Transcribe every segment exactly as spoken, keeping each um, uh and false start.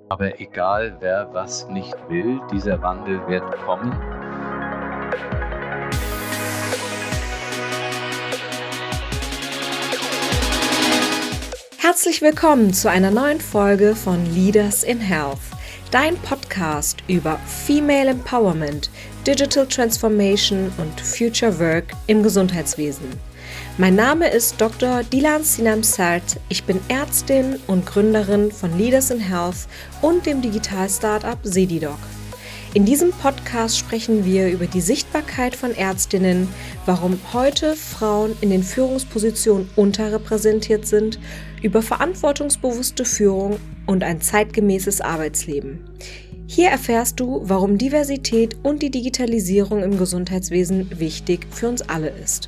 Aber egal, wer was nicht will, dieser Wandel wird kommen. Herzlich willkommen zu einer neuen Folge von Leaders in Health, dein Podcast über Female Empowerment, Digital Transformation und Future Work im Gesundheitswesen. Mein Name ist Doktor Dilan Sinem Sert, ich bin Ärztin und Gründerin von Leaders in Health und dem Digital-Startup Sedidoc. In diesem Podcast sprechen wir über die Sichtbarkeit von Ärztinnen, warum heute Frauen in den Führungspositionen unterrepräsentiert sind, über verantwortungsbewusste Führung und ein zeitgemäßes Arbeitsleben. Hier erfährst du, warum Diversität und die Digitalisierung im Gesundheitswesen wichtig für uns alle ist.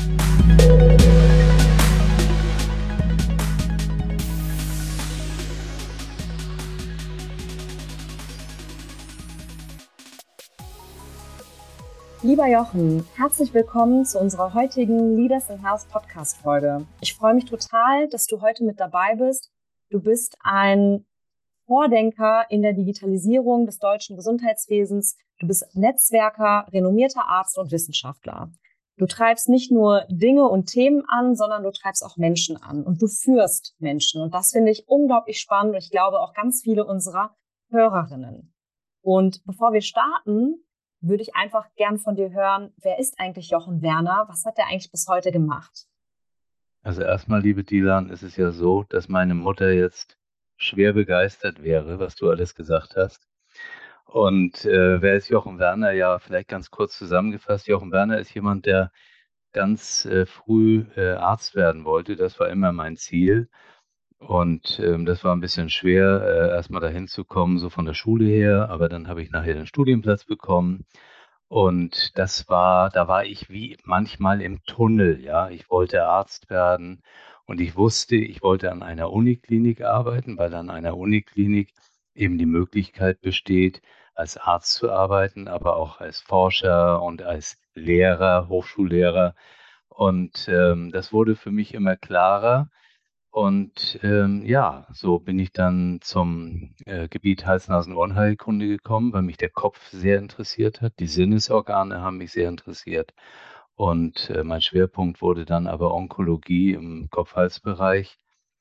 Lieber Jochen, herzlich willkommen zu unserer heutigen Leaders in Health Podcast-Folge. Ich freue mich total, dass du heute mit dabei bist. Du bist ein Vordenker in der Digitalisierung des deutschen Gesundheitswesens. Du bist Netzwerker, renommierter Arzt und Wissenschaftler. Du treibst nicht nur Dinge und Themen an, sondern du treibst auch Menschen an und du führst Menschen. Und das finde ich unglaublich spannend und ich glaube auch ganz viele unserer Hörerinnen. Und bevor wir starten, würde ich einfach gern von dir hören, wer ist eigentlich Jochen Werner? Was hat er eigentlich bis heute gemacht? Also erstmal, liebe Dilan, ist es ja so, dass meine Mutter jetzt schwer begeistert wäre, was du alles gesagt hast. Und äh, wer ist Jochen Werner? Ja, vielleicht ganz kurz zusammengefasst. Jochen Werner ist jemand, der ganz äh, früh äh, Arzt werden wollte. Das war immer mein Ziel. Und ähm, das war ein bisschen schwer, äh, erstmal dahin zu kommen, so von der Schule her. Aber dann habe ich nachher den Studienplatz bekommen. Und das war, da war ich wie manchmal im Tunnel, ja. Ich wollte Arzt werden und ich wusste, ich wollte an einer Uniklinik arbeiten, weil an einer Uniklinik eben die Möglichkeit besteht, als Arzt zu arbeiten, aber auch als Forscher und als Lehrer, Hochschullehrer. Und ähm, das wurde für mich immer klarer. Und ähm, ja, so bin ich dann zum äh, Gebiet Hals-Nasen-Ohrenheilkunde gekommen, weil mich der Kopf sehr interessiert hat. Die Sinnesorgane haben mich sehr interessiert. Und äh, mein Schwerpunkt wurde dann aber Onkologie im Kopf-Hals-Bereich.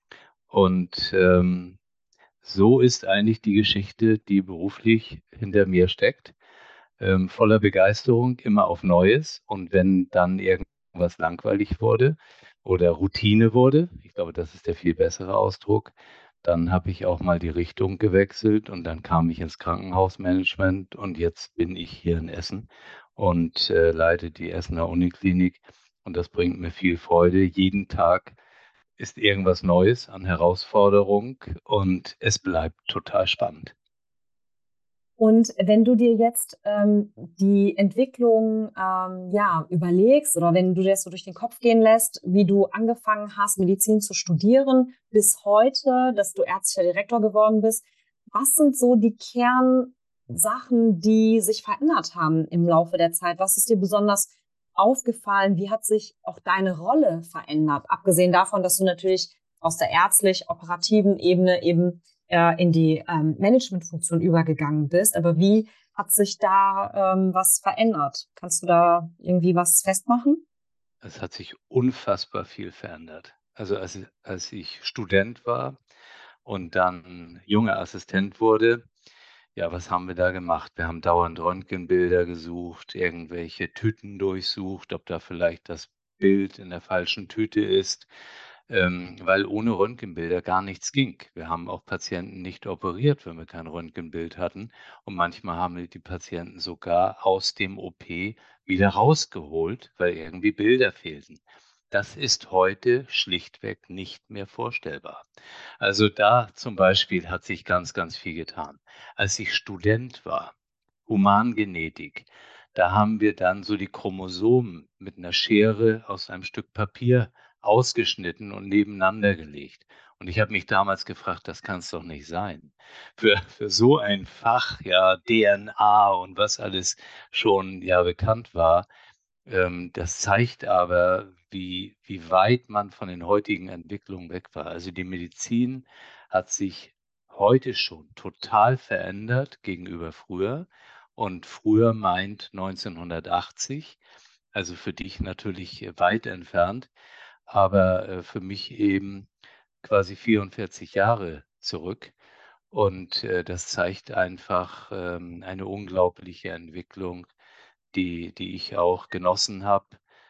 Und ähm, so ist eigentlich die Geschichte, die beruflich hinter mir steckt. Ähm, voller Begeisterung, immer auf Neues. Und wenn dann irgendwas langweilig wurde oder Routine wurde, ich glaube, das ist der viel bessere Ausdruck, dann habe ich auch mal die Richtung gewechselt und dann kam ich ins Krankenhausmanagement und jetzt bin ich hier in Essen und äh, leite die Essener Uniklinik und das bringt mir viel Freude. Jeden Tag ist irgendwas Neues an Herausforderung und es bleibt total spannend. Und wenn du dir jetzt ähm, die Entwicklung ähm, ja, überlegst oder wenn du dir das so durch den Kopf gehen lässt, wie du angefangen hast, Medizin zu studieren, bis heute, dass du ärztlicher Direktor geworden bist, was sind so die Kernsachen, die sich verändert haben im Laufe der Zeit? Was ist dir besonders aufgefallen? Wie hat sich auch deine Rolle verändert? Abgesehen davon, dass du natürlich aus der ärztlich-operativen Ebene eben äh, in die ähm, Managementfunktion übergegangen bist. Aber wie hat sich da ähm, was verändert? Kannst du da irgendwie was festmachen? Es hat sich unfassbar viel verändert. Also als, als ich Student war und dann junger Assistent wurde, ja, was haben wir da gemacht? Wir haben dauernd Röntgenbilder gesucht, irgendwelche Tüten durchsucht, ob da vielleicht das Bild in der falschen Tüte ist, ähm, weil ohne Röntgenbilder gar nichts ging. Wir haben auch Patienten nicht operiert, wenn wir kein Röntgenbild hatten. Und manchmal haben wir die Patienten sogar aus dem O P wieder rausgeholt, weil irgendwie Bilder fehlten. Das ist heute schlichtweg nicht mehr vorstellbar. Also da zum Beispiel hat sich ganz, ganz viel getan. Als ich Student war, Humangenetik, da haben wir dann so die Chromosomen mit einer Schere aus einem Stück Papier ausgeschnitten und nebeneinander gelegt. Und ich habe mich damals gefragt, das kann es doch nicht sein. Für, für so ein Fach, ja, D N A und was alles schon ja bekannt war, ähm, das zeigt aber, wie, wie weit man von den heutigen Entwicklungen weg war. Also die Medizin hat sich heute schon total verändert gegenüber früher. Und früher meint neunzehnhundertachtzig, also für dich natürlich äh, weit entfernt, aber äh, für mich eben quasi vierundvierzig Jahre zurück. Und äh, das zeigt einfach ähm, eine unglaubliche Entwicklung, die die ich auch genossen habe.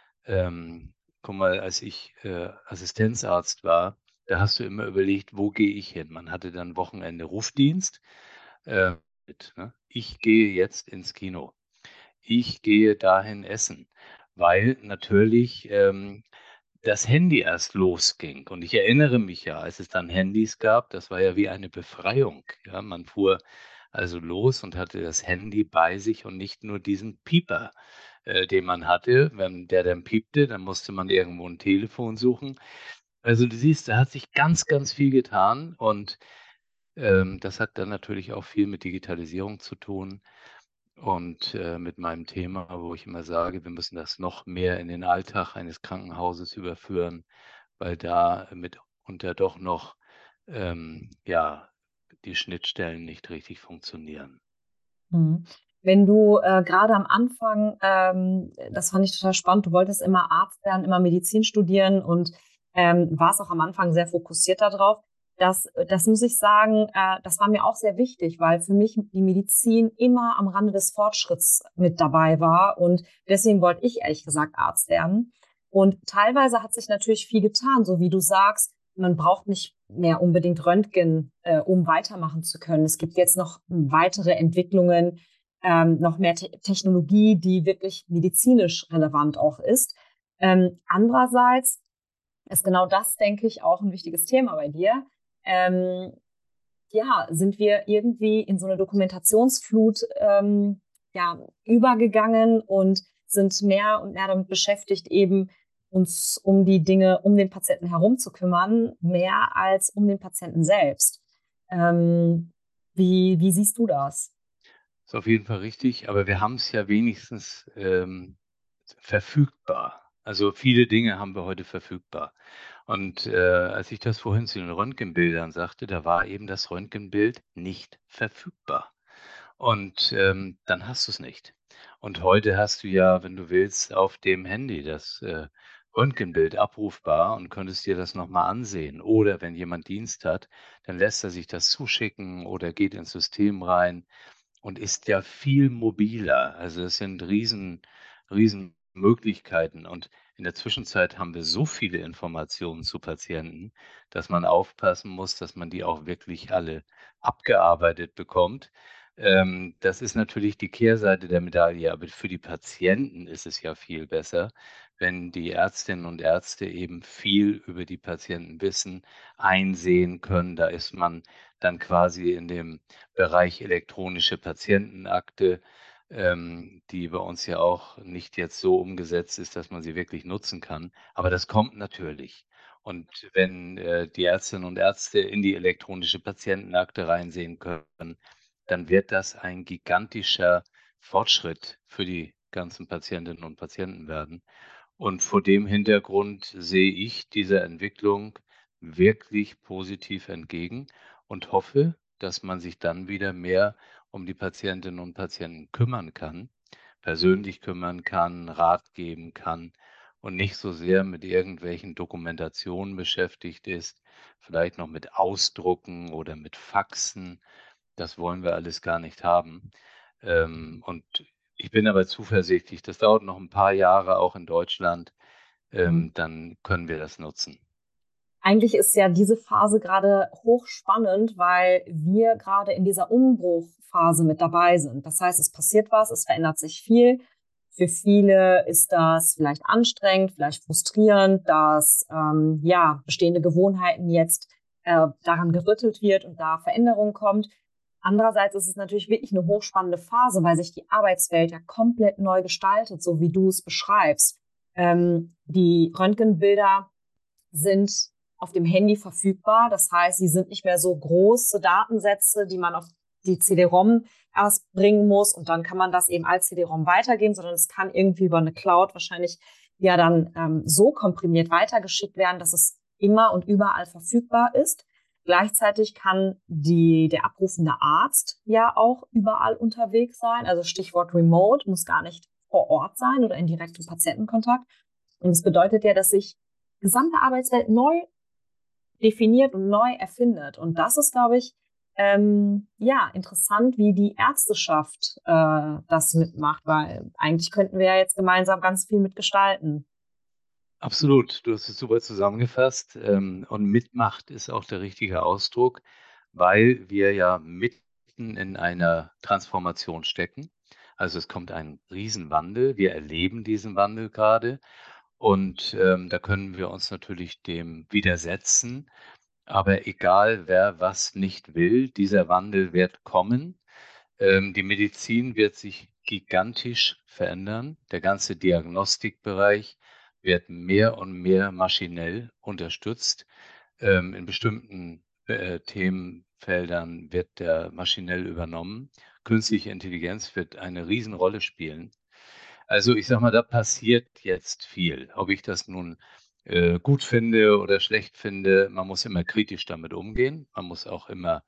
Ähm, guck mal, als ich äh, Assistenzarzt war, da hast du immer überlegt: „Wo gehe ich hin?“ Man hatte dann Wochenende Rufdienst, äh, mit, ne? Ich gehe jetzt ins Kino. Ich gehe dahin essen, weil natürlich, ähm, das Handy erst losging. Und ich erinnere mich ja, als es dann Handys gab, das war ja wie eine Befreiung, ja? Man fuhr also los und hatte das Handy bei sich und nicht nur diesen Pieper, äh, den man hatte. Wenn der dann piepte, dann musste man irgendwo 'n Telefon suchen. Also, du siehst, da hat sich ganz, ganz viel getan und, ähm, das hat dann natürlich auch viel mit Digitalisierung zu tun und, äh, mit meinem Thema, wo ich immer sage, wir müssen das noch mehr in den Alltag eines Krankenhauses überführen, weil da mitunter doch noch, ähm, ja, die Schnittstellen nicht richtig funktionieren. Mhm. Wenn du äh, gerade am Anfang, ähm, das fand ich total spannend, du wolltest immer Arzt werden, immer Medizin studieren und ähm, warst auch am Anfang sehr fokussiert darauf. Das, das muss ich sagen, äh, das war mir auch sehr wichtig, weil für mich die Medizin immer am Rande des Fortschritts mit dabei war und deswegen wollte ich ehrlich gesagt Arzt werden. Und teilweise hat sich natürlich viel getan, so wie du sagst, man braucht nicht mehr unbedingt Röntgen, äh, um weitermachen zu können. Es gibt jetzt noch weitere Entwicklungen, ähm, noch mehr Te Technologie, die wirklich medizinisch relevant auch ist. Ähm, andererseits ist genau das, denke ich, auch ein wichtiges Thema bei dir. Ähm, ja, sind wir irgendwie in so eine Dokumentationsflut ähm, ja, übergegangen und sind mehr und mehr damit beschäftigt, eben uns um die Dinge, um den Patienten herum zu kümmern, mehr als um den Patienten selbst. Ähm, wie, wie siehst du das? Ist auf jeden Fall richtig, aber wir haben es ja wenigstens, ähm, verfügbar. Also, viele Dinge haben wir heute verfügbar. Und, äh, als ich das vorhin zu den Röntgenbildern sagte, da war eben das Röntgenbild nicht verfügbar. Und, ähm, dann hast du es nicht. Und heute hast du ja, wenn du willst, auf dem Handy das, äh, Röntgenbild abrufbar und könntest dir das noch mal ansehen. Oder wenn jemand Dienst hat, dann lässt er sich das zuschicken oder geht ins System rein und ist ja viel mobiler. Also, es sind riesen riesen Möglichkeiten und in der Zwischenzeit haben wir so viele Informationen zu Patienten, dass man aufpassen muss, dass man die auch wirklich alle abgearbeitet bekommt. Ähm, das ist natürlich die Kehrseite der Medaille, aber für die Patienten ist es ja viel besser, wenn die Ärztinnen und Ärzte eben viel über die Patienten wissen, einsehen können. Da ist man dann quasi in dem Bereich elektronische Patientenakte, ähm, die bei uns ja auch nicht jetzt so umgesetzt ist, dass man sie wirklich nutzen kann. Aber das kommt natürlich. Und wenn, äh, die Ärztinnen und Ärzte in die elektronische Patientenakte reinsehen können, dann wird das ein gigantischer Fortschritt für die ganzen Patientinnen und Patienten werden. Und vor dem Hintergrund sehe ich dieser Entwicklung wirklich positiv entgegen und hoffe, dass man sich dann wieder mehr um die Patientinnen und Patienten kümmern kann, persönlich kümmern kann, Rat geben kann und nicht so sehr mit irgendwelchen Dokumentationen beschäftigt ist, vielleicht noch mit Ausdrucken oder mit Faxen. Das wollen wir alles gar nicht haben. Ähm, und ich bin aber zuversichtlich, das dauert noch ein paar Jahre auch in Deutschland, ähm, dann können wir das nutzen. Eigentlich ist ja diese Phase gerade hochspannend, weil wir gerade in dieser Umbruchphase mit dabei sind. Das heißt, es passiert was, es verändert sich viel. Für viele ist das vielleicht anstrengend, vielleicht frustrierend, dass ähm, ja bestehende Gewohnheiten jetzt äh, daran gerüttelt wird und da Veränderung kommt. Andererseits ist es natürlich wirklich eine hochspannende Phase, weil sich die Arbeitswelt ja komplett neu gestaltet, so wie du es beschreibst. Ähm, die Röntgenbilder sind auf dem Handy verfügbar. Das heißt, sie sind nicht mehr so große Datensätze, die man auf die C D-ROM erst bringen muss und dann kann man das eben als C D-ROM weitergeben, sondern es kann irgendwie über eine Cloud wahrscheinlich ja dann ähm, so komprimiert weitergeschickt werden, dass es immer und überall verfügbar ist. Gleichzeitig kann die, der abrufende Arzt ja auch überall unterwegs sein. Also Stichwort Remote, muss gar nicht vor Ort sein oder in direktem Patientenkontakt. Und das bedeutet ja, dass sich die gesamte Arbeitswelt neu definiert und neu erfindet. Und das ist, glaube ich, ähm, ja, interessant, wie die Ärzteschaft äh, das mitmacht, weil eigentlich könnten wir ja jetzt gemeinsam ganz viel mitgestalten. Absolut, du hast es super zusammengefasst. Ähm, und Mitmacht ist auch der richtige Ausdruck, weil wir ja mitten in einer Transformation stecken. Also es kommt ein Riesenwandel. Wir erleben diesen Wandel gerade. Und ähm, da können wir uns natürlich dem widersetzen. Aber egal, wer was nicht will, dieser Wandel wird kommen. Ähm, die Medizin wird sich gigantisch verändern. Der ganze Diagnostikbereich wird mehr und mehr maschinell unterstützt. Ähm, in bestimmten äh, Themenfeldern wird der maschinell übernommen. Künstliche Intelligenz wird eine Riesenrolle spielen. Also ich sage mal, da passiert jetzt viel. Ob ich das nun äh, gut finde oder schlecht finde, man muss immer kritisch damit umgehen. Man muss auch immer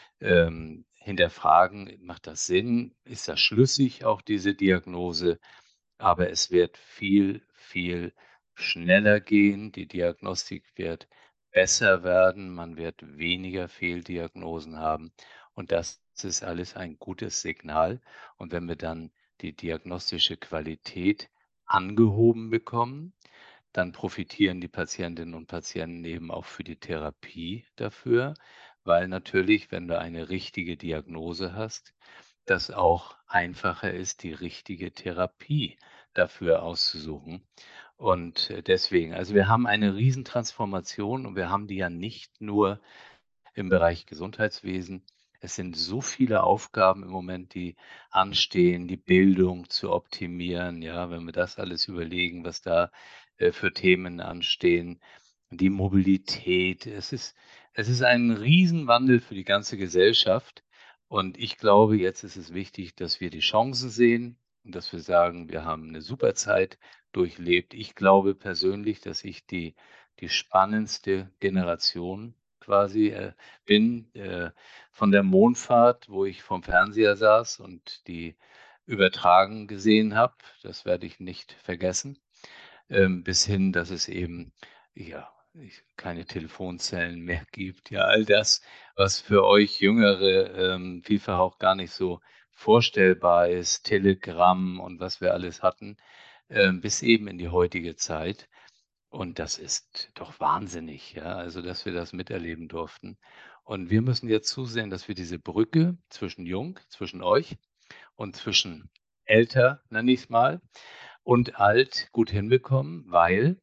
ähm, hinterfragen, macht das Sinn? Ist das schlüssig, auch diese Diagnose? Aber es wird viel, viel schneller gehen. Die Diagnostik wird besser werden. Man wird weniger Fehldiagnosen haben. Und das ist alles ein gutes Signal. Und wenn wir dann die diagnostische Qualität angehoben bekommen, dann profitieren die Patientinnen und Patienten eben auch für die Therapie dafür, weil natürlich, wenn du eine richtige Diagnose hast, das auch einfacher ist, die richtige Therapie dafür auszusuchen. Und äh, deswegen, also wir haben eine Riesentransformation und wir haben die ja nicht nur im Bereich Gesundheitswesen. Es sind so viele Aufgaben im Moment, die anstehen, die Bildung zu optimieren, ja, wenn wir das alles überlegen, was da, äh, für Themen anstehen, die Mobilität. Es ist es ist ein Riesenwandel für die ganze Gesellschaft und ich glaube, jetzt ist es wichtig, dass wir die Chancen sehen und dass wir sagen: „Wir haben eine super Zeit durchlebt.“ Ich glaube persönlich, dass ich die die spannendste Generation quasi, äh, bin, äh, von der Mondfahrt, wo ich vorm Fernseher saß und die übertragen gesehen habe, das werde ich nicht vergessen, ähm, bis hin, dass es eben, ja, ich keine Telefonzellen mehr gibt. Ja, all das, was für euch Jüngere, ähm, vielfach auch gar nicht so vorstellbar ist, Telegramm und was wir alles hatten, ähm, bis eben in die heutige Zeit. Und das ist doch wahnsinnig, ja, also, dass wir das miterleben durften. Und wir müssen jetzt zusehen, dass wir diese Brücke zwischen jung, zwischen euch und zwischen älter, nenne ich's mal, und alt gut hinbekommen, weil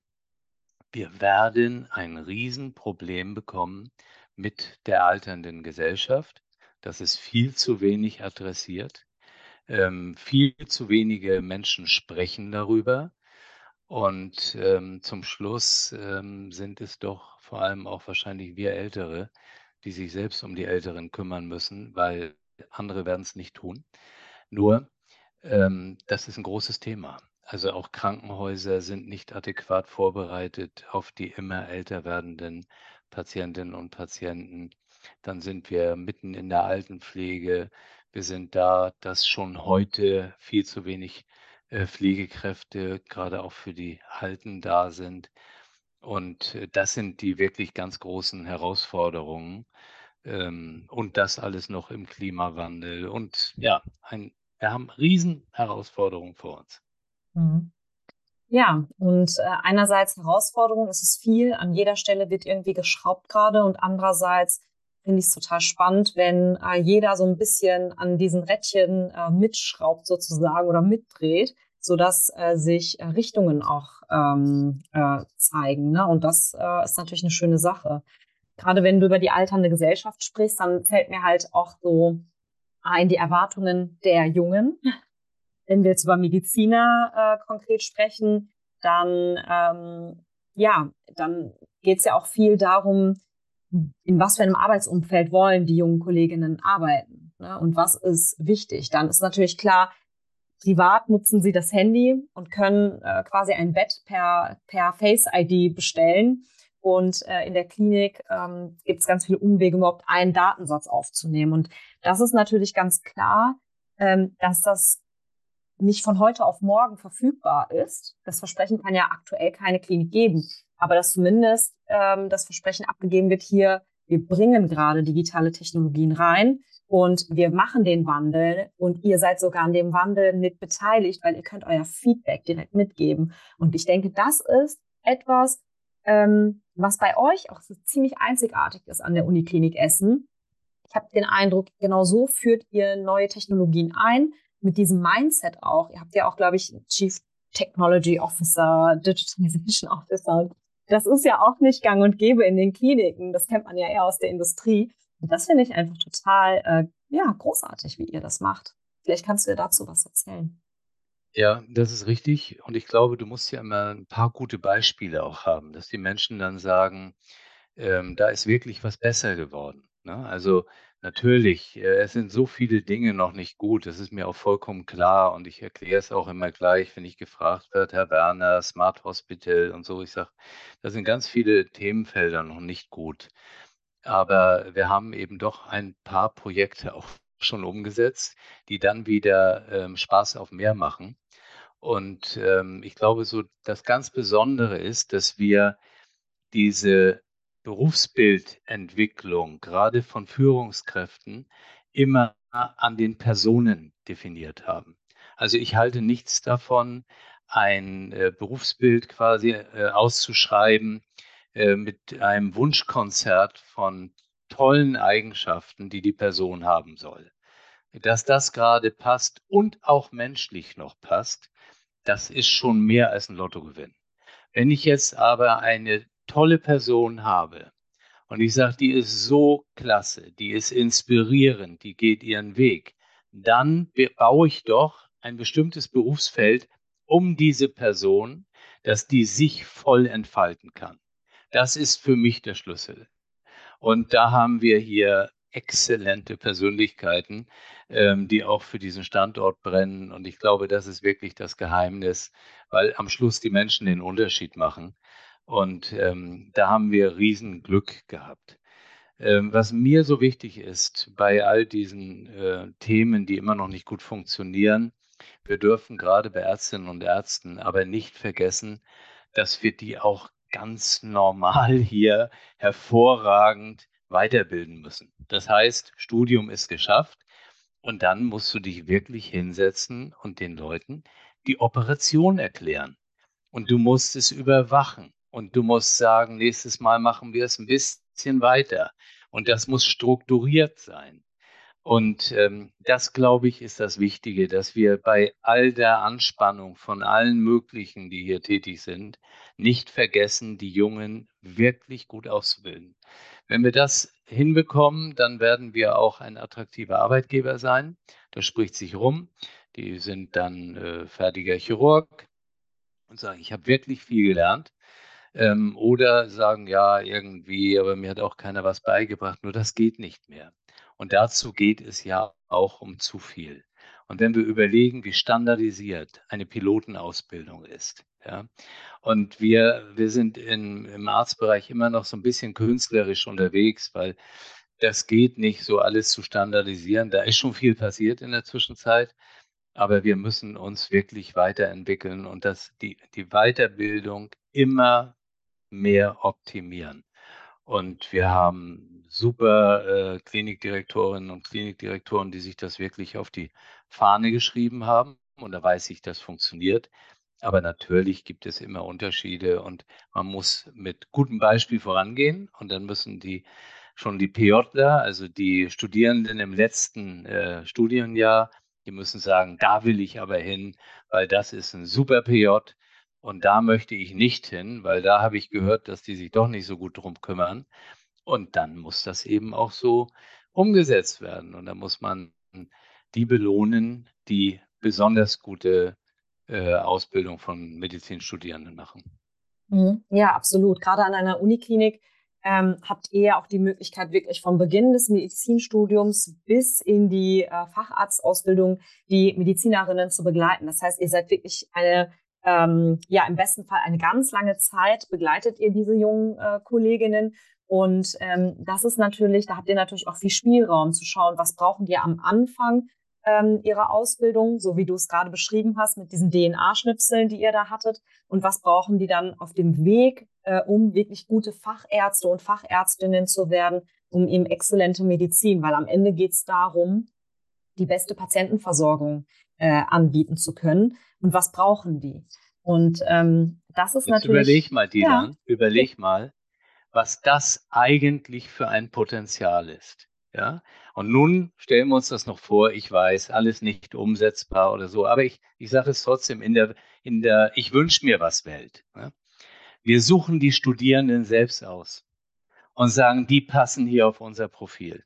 wir werden ein Riesenproblem bekommen mit der alternden Gesellschaft. Das ist viel zu wenig adressiert. Ähm, viel zu wenige Menschen sprechen darüber. Und, ähm, zum Schluss, ähm, sind es doch vor allem auch wahrscheinlich wir Ältere, die sich selbst um die Älteren kümmern müssen, weil andere werden es nicht tun. Nur, ähm, das ist ein großes Thema. Also, auch Krankenhäuser sind nicht adäquat vorbereitet auf die immer älter werdenden Patientinnen und Patienten. Dann sind wir mitten in der Altenpflege. Wir sind da, dass schon heute viel zu wenig, äh, Pflegekräfte gerade auch für die Alten da sind. Und, äh, das sind die wirklich ganz großen Herausforderungen. Ähm, und das alles noch im Klimawandel und ja, ein wir haben Riesenherausforderungen vor uns. Mhm. Ja, und äh, einerseits Herausforderung, es ist viel, an jeder Stelle wird irgendwie geschraubt gerade und andererseits finde ich es total spannend, wenn äh, jeder so ein bisschen an diesen Rädchen äh, mitschraubt sozusagen oder mitdreht, sodass äh, sich äh, Richtungen auch ähm, äh, zeigen. Ne? Und das äh, ist natürlich eine schöne Sache. Gerade wenn du über die alternde Gesellschaft sprichst, dann fällt mir halt auch so ein, die Erwartungen der Jungen. Wenn wir jetzt über Mediziner äh, konkret sprechen, dann ähm, ja, dann geht es ja auch viel darum, in was für einem Arbeitsumfeld wollen die jungen Kolleginnen arbeiten, ne? Und was ist wichtig. Dann ist natürlich klar, privat nutzen sie das Handy und können äh, quasi ein Bett per, per Face-I D bestellen. Und äh, in der Klinik ähm, gibt es ganz viele Umwege, überhaupt einen Datensatz aufzunehmen. Und das ist natürlich ganz klar, ähm, dass das nicht von heute auf morgen verfügbar ist. Das Versprechen kann ja aktuell keine Klinik geben, aber dass zumindest ähm, das Versprechen abgegeben wird, hier, wir bringen gerade digitale Technologien rein und wir machen den Wandel und ihr seid sogar an dem Wandel mit beteiligt, weil ihr könnt euer Feedback direkt mitgeben. Und ich denke, das ist etwas, ähm, was bei euch auch so ziemlich einzigartig ist an der Uniklinik Essen. Ich habe den Eindruck, genau so führt ihr neue Technologien ein, mit diesem Mindset auch. Ihr habt ja auch, glaube ich, Chief Technology Officer, Digitalization Officer. Das ist ja auch nicht gang und gäbe in den Kliniken. Das kennt man ja eher aus der Industrie. Und das finde ich einfach total äh, ja, großartig, wie ihr das macht. Vielleicht kannst du dir dazu was erzählen. Ja, das ist richtig. Und ich glaube, du musst ja immer ein paar gute Beispiele auch haben, dass die Menschen dann sagen, ähm, da ist wirklich was besser geworden, ne? Also, natürlich, äh, es sind so viele Dinge noch nicht gut, das ist mir auch vollkommen klar und ich erkläre es auch immer gleich, wenn ich gefragt werde: „Herr Werner, Smart Hospital“ und so. Ich sage, da sind ganz viele Themenfelder noch nicht gut. Aber wir haben eben doch ein paar Projekte auch schon umgesetzt, die dann wieder, ähm, Spaß auf mehr machen. Und, ähm, ich glaube, so das ganz Besondere ist, dass wir diese Berufsbildentwicklung, gerade von Führungskräften, immer an den Personen definiert haben. Also, ich halte nichts davon, ein, äh, Berufsbild quasi, äh, auszuschreiben, äh, mit einem Wunschkonzert von tollen Eigenschaften, die die Person haben soll. Dass das gerade passt und auch menschlich noch passt, das ist schon mehr als 'n Lottogewinn. Wenn ich jetzt aber eine tolle Person habe und ich sage, die ist so klasse, die ist inspirierend, die geht ihren Weg, dann be baue ich doch ein bestimmtes Berufsfeld um diese Person, dass die sich voll entfalten kann. Das ist für mich der Schlüssel. Und da haben wir hier exzellente Persönlichkeiten, ähm, die auch für diesen Standort brennen. Und ich glaube, das ist wirklich das Geheimnis, weil am Schluss die Menschen den Unterschied machen. Und, ähm, da haben wir Riesenglück gehabt. Ähm, was mir so wichtig ist bei all diesen, äh, Themen, die immer noch nicht gut funktionieren, wir dürfen gerade bei Ärztinnen und Ärzten aber nicht vergessen, dass wir die auch ganz normal hier hervorragend weiterbilden müssen. Das heißt, Studium ist geschafft und dann musst du dich wirklich hinsetzen und den Leuten die Operation erklären. Und du musst es überwachen und du musst sagen: „Nächstes Mal machen wir es ein bisschen weiter.“ Und das muss strukturiert sein. Und, ähm, das, glaube ich, ist das Wichtige, dass wir bei all der Anspannung von allen möglichen, die hier tätig sind, nicht vergessen, die Jungen wirklich gut auszubilden. Wenn wir das hinbekommen, dann werden wir auch ein attraktiver Arbeitgeber sein. Das spricht sich rum. Die sind dann, äh, fertiger Chirurg und sagen: „Ich habe wirklich viel gelernt.“ Ähm, oder sagen: „Ja, irgendwie, aber mir hat auch keiner was beigebracht.“ Nur das geht nicht mehr. Und dazu geht es ja auch um zu viel. Und wenn wir überlegen, wie standardisiert eine Pilotenausbildung ist, ja, und wir wir sind in im Arztbereich immer noch so ein bisschen künstlerisch unterwegs, weil das geht nicht, so alles zu standardisieren. Da ist schon viel passiert in der Zwischenzeit, aber wir müssen uns wirklich weiterentwickeln und das die die Weiterbildung immer mehr optimieren. Und wir haben super, äh, Klinikdirektorinnen und Klinikdirektoren, die sich das wirklich auf die Fahne geschrieben haben. Und da weiß ich, das funktioniert. Aber natürlich gibt es immer Unterschiede und man muss mit gutem Beispiel vorangehen. Und dann müssen die schon die PJler, also die Studierenden im letzten, äh, Studienjahr, die müssen sagen: „Da will ich aber hin, weil das ist 'n super P J und da möchte ich nicht hin, weil da habe ich gehört, dass die sich doch nicht so gut drum kümmern.“ Und dann muss das eben auch so umgesetzt werden. Und da muss man die belohnen, die besonders gute, äh, Ausbildung von Medizinstudierenden machen. Mhm. Ja, absolut. Gerade an einer Uniklinik ähm, habt ihr ja auch die Möglichkeit, wirklich vom Beginn des Medizinstudiums bis in die äh, Facharztausbildung die Medizinerinnen zu begleiten. Das heißt, ihr seid wirklich eine ähm, ja, im besten Fall eine ganz lange Zeit begleitet ihr diese jungen äh, Kolleginnen. Und ähm, das ist natürlich, da habt ihr natürlich auch viel Spielraum zu schauen, was brauchen die am Anfang ähm, ihrer Ausbildung, so wie du es gerade beschrieben hast, mit diesen D N A-Schnipseln, die ihr da hattet. Und was brauchen die dann auf dem Weg, äh, um wirklich gute Fachärzte und Fachärztinnen zu werden, um eben exzellente Medizin, weil am Ende geht es darum, die beste Patientenversorgung äh, anbieten zu können. Und was brauchen die? Und ähm, das ist Jetzt natürlich, überleg mal, ja, Dilan, überleg mal, was das eigentlich für ein Potenzial ist. Ja? Und nun stellen wir uns das noch vor, ich weiß, alles nicht umsetzbar oder so, aber ich, ich sage es trotzdem in der, in der Ich wünsche mir was Welt. Ja? Wir suchen die Studierenden selbst aus und sagen, die passen hier auf unser Profil.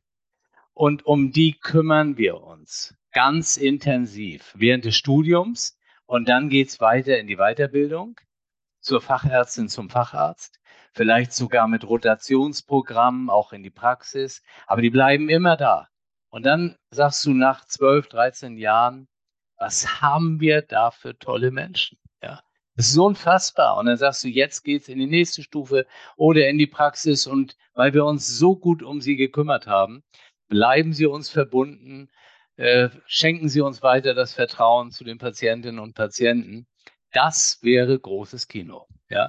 Und um die kümmern wir uns ganz intensiv während des Studiums. Und dann geht es weiter in die Weiterbildung zur Fachärztin, zum Facharzt, vielleicht sogar mit Rotationsprogrammen auch in die Praxis. Aber die bleiben immer da. Und dann sagst du nach zwölf, dreizehn Jahren, was haben wir da für tolle Menschen? Ja, das ist so unfassbar. Und dann sagst du, jetzt geht es in die nächste Stufe oder in die Praxis. Und weil wir uns so gut um sie gekümmert haben, bleiben sie uns verbunden, äh, schenken sie uns weiter das Vertrauen zu den Patientinnen und Patienten. Das wäre großes Kino. Ja,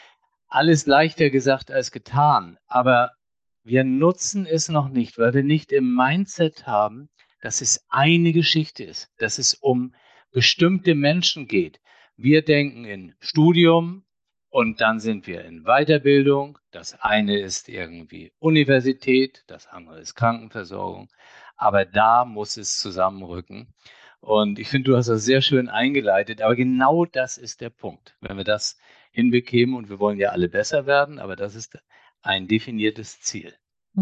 alles leichter gesagt als getan, aber wir nutzen es noch nicht, weil wir nicht im Mindset haben, dass es eine Geschichte ist, dass es um bestimmte Menschen geht. Wir denken in Studium und dann sind wir in Weiterbildung. Das eine ist irgendwie Universität, das andere ist Krankenversorgung, aber da muss es zusammenrücken. Und ich finde, du hast das sehr schön eingeleitet, aber genau das ist der Punkt. Wenn wir das hinbekämen, und wir wollen ja alle besser werden, aber das ist ein definiertes Ziel.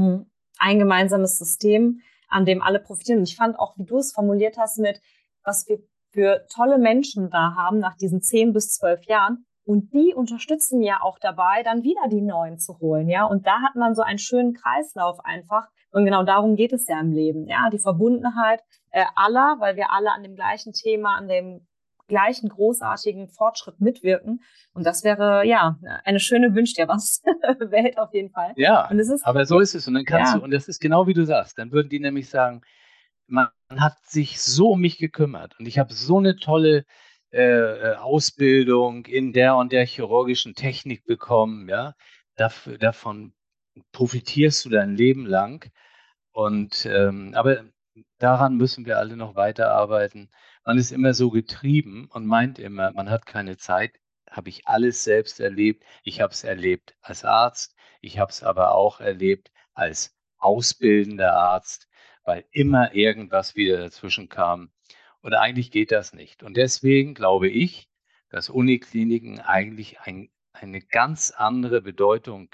Ein gemeinsames System, an dem alle profitieren. Und ich fand auch, wie du es formuliert hast, mit was wir für tolle Menschen da haben nach diesen zehn bis zwölf Jahren. Und die unterstützen ja auch dabei, dann wieder die Neuen zu holen, ja. Und da hat man so einen schönen Kreislauf einfach. Und genau darum geht es ja im Leben, ja. Die Verbundenheit äh, aller, weil wir alle an dem gleichen Thema, an dem gleichen großartigen Fortschritt mitwirken. Und das wäre, ja, eine schöne Wünsch dir was Welt auf jeden Fall. Ja, und es ist, aber so ist es. Und dann kannst ja. du, und das ist genau wie du sagst, dann würden die nämlich sagen, man hat sich so um mich gekümmert und ich habe so eine tolle äh, Ausbildung in der und der chirurgischen Technik bekommen, ja, Dafür, davon profitierst du dein Leben lang. Und ähm, aber daran müssen wir alle noch weiterarbeiten. Man ist immer so getrieben und meint immer, man hat keine Zeit. Habe ich alles selbst erlebt. Ich habe es erlebt als Arzt. Ich habe es aber auch erlebt als ausbildender Arzt, weil immer irgendwas wieder dazwischen kam. Und eigentlich geht das nicht. Und deswegen glaube ich, dass Unikliniken eigentlich ein, eine ganz andere Bedeutung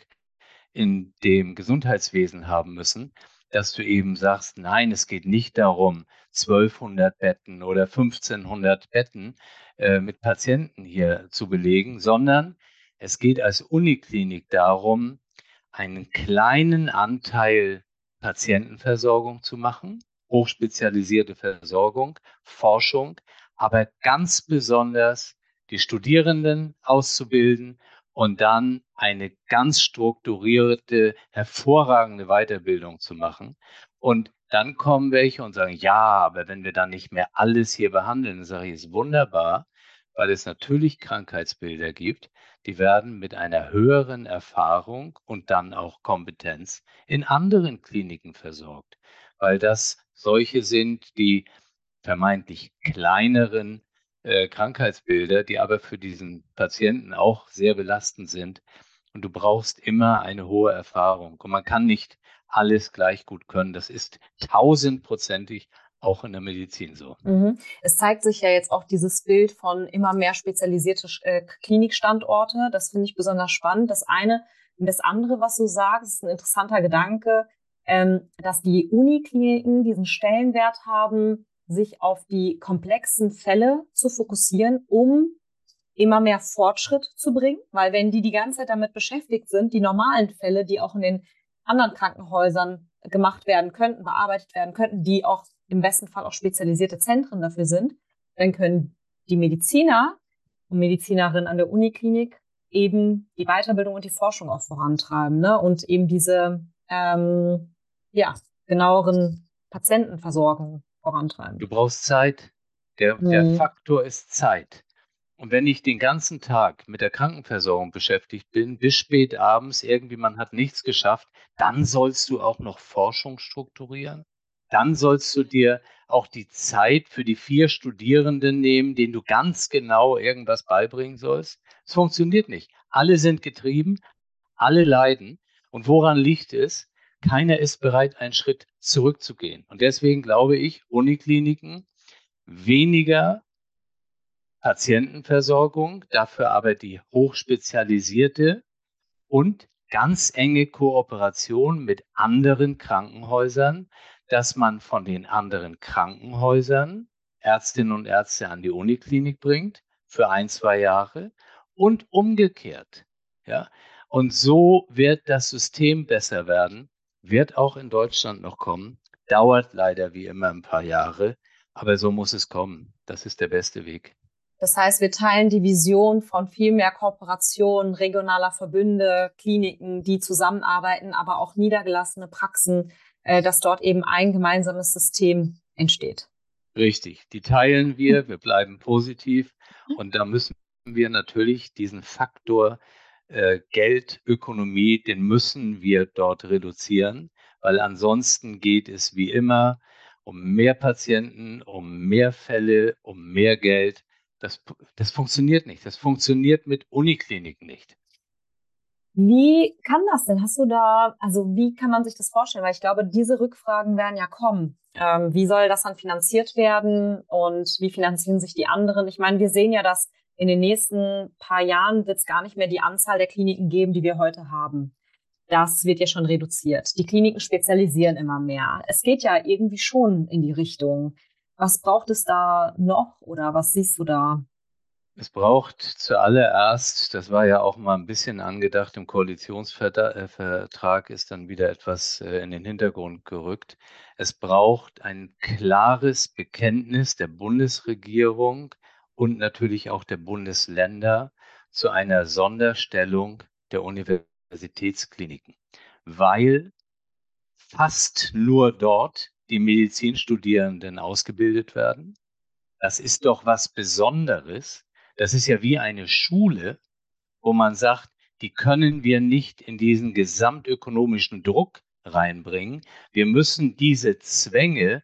in dem Gesundheitswesen haben müssen, dass du eben sagst, nein, es geht nicht darum, zwölfhundert Betten oder fünfzehnhundert Betten äh, mit Patienten hier zu belegen, sondern es geht als Uniklinik darum, einen kleinen Anteil Patientenversorgung zu machen, hochspezialisierte Versorgung, Forschung, aber ganz besonders die Studierenden auszubilden und dann eine ganz strukturierte, hervorragende Weiterbildung zu machen. Und dann kommen welche und sagen, ja, aber wenn wir dann nicht mehr alles hier behandeln, dann sage ich, ist wunderbar, weil es natürlich Krankheitsbilder gibt, die werden mit einer höheren Erfahrung und dann auch Kompetenz in anderen Kliniken versorgt, weil das solche sind, die vermeintlich kleineren äh, Krankheitsbilder, die aber für diesen Patienten auch sehr belastend sind. Und du brauchst immer eine hohe Erfahrung. Und man kann nicht alles gleich gut können. Das ist tausendprozentig auch in der Medizin so. Mhm. Es zeigt sich ja jetzt auch dieses Bild von immer mehr spezialisierte äh, Klinikstandorte. Das finde ich besonders spannend. Das eine und das andere, was du sagst, ist ein interessanter Gedanke, ähm, dass die Unikliniken diesen Stellenwert haben, sich auf die komplexen Fälle zu fokussieren, um immer mehr Fortschritt zu bringen. Weil wenn die die ganze Zeit damit beschäftigt sind, die normalen Fälle, die auch in den anderen Krankenhäusern gemacht werden könnten, bearbeitet werden könnten, die auch im besten Fall auch spezialisierte Zentren dafür sind, dann können die Mediziner und Medizinerinnen an der Uniklinik eben die Weiterbildung und die Forschung auch vorantreiben, ne? Und eben diese ähm, ja, genaueren Patientenversorgung vorantreiben. Du brauchst Zeit. Der, der Mhm. Faktor ist Zeit. Und wenn ich den ganzen Tag mit der Krankenversorgung beschäftigt bin, bis spät abends, irgendwie man hat nichts geschafft, dann sollst du auch noch Forschung strukturieren. Dann sollst du dir auch die Zeit für die vier Studierenden nehmen, denen du ganz genau irgendwas beibringen sollst. Es funktioniert nicht. Alle sind getrieben, alle leiden. Und woran liegt es? Keiner ist bereit, einen Schritt zurückzugehen. Und deswegen glaube ich, Unikliniken weniger Patientenversorgung, dafür aber die hochspezialisierte und ganz enge Kooperation mit anderen Krankenhäusern, dass man von den anderen Krankenhäusern Ärztinnen und Ärzte an die Uniklinik bringt für ein, zwei Jahre und umgekehrt. Ja? Und so wird das System besser werden, wird auch in Deutschland noch kommen, dauert leider wie immer ein paar Jahre, aber so muss es kommen. Das ist der beste Weg. Das heißt, wir teilen die Vision von viel mehr Kooperation regionaler Verbünde, Kliniken, die zusammenarbeiten, aber auch niedergelassene Praxen, äh, dass dort eben ein gemeinsames System entsteht. Richtig, die teilen wir, wir bleiben positiv und da müssen wir natürlich diesen Faktor äh, Geld, Ökonomie, den müssen wir dort reduzieren, weil ansonsten geht es wie immer um mehr Patienten, um mehr Fälle, um mehr Geld. Das, das funktioniert nicht. Das funktioniert mit Unikliniken nicht. Wie kann das denn? Hast du da, also wie kann man sich das vorstellen? Weil ich glaube, diese Rückfragen werden ja kommen. Ähm, wie soll das dann finanziert werden und wie finanzieren sich die anderen? Ich meine, wir sehen ja, dass in den nächsten paar Jahren wird es gar nicht mehr die Anzahl der Kliniken geben, die wir heute haben. Das wird ja schon reduziert. Die Kliniken spezialisieren immer mehr. Es geht ja irgendwie schon in die Richtung. Was braucht es da noch oder was siehst du da? Es braucht zuallererst, das war ja auch mal ein bisschen angedacht, im Koalitionsvertrag ist dann wieder etwas äh, in den Hintergrund gerückt. Es braucht ein klares Bekenntnis der Bundesregierung und natürlich auch der Bundesländer zu einer Sonderstellung der Universitätskliniken, weil fast nur dort die Medizinstudierenden ausgebildet werden. Das ist doch was Besonderes. Das ist ja wie eine Schule, wo man sagt, die können wir nicht in diesen gesamtökonomischen Druck reinbringen. Wir müssen diese Zwänge